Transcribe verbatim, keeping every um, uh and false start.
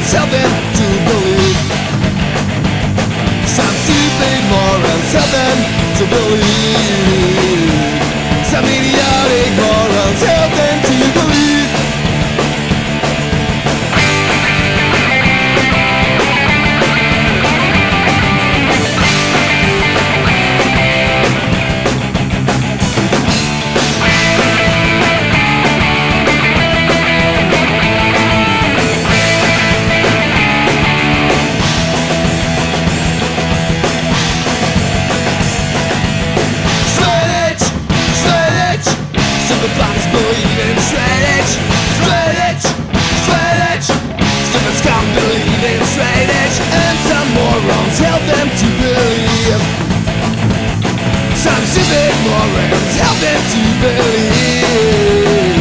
tell them to believe. Some stupid morons tell them to believe. Some idiotic morons tell them to believe. Stupid bodies believe in straight edge, straight edge, straight edge. Stupid scum believe in straight edge, and some morons help them to believe. Some stupid morons help them to believe.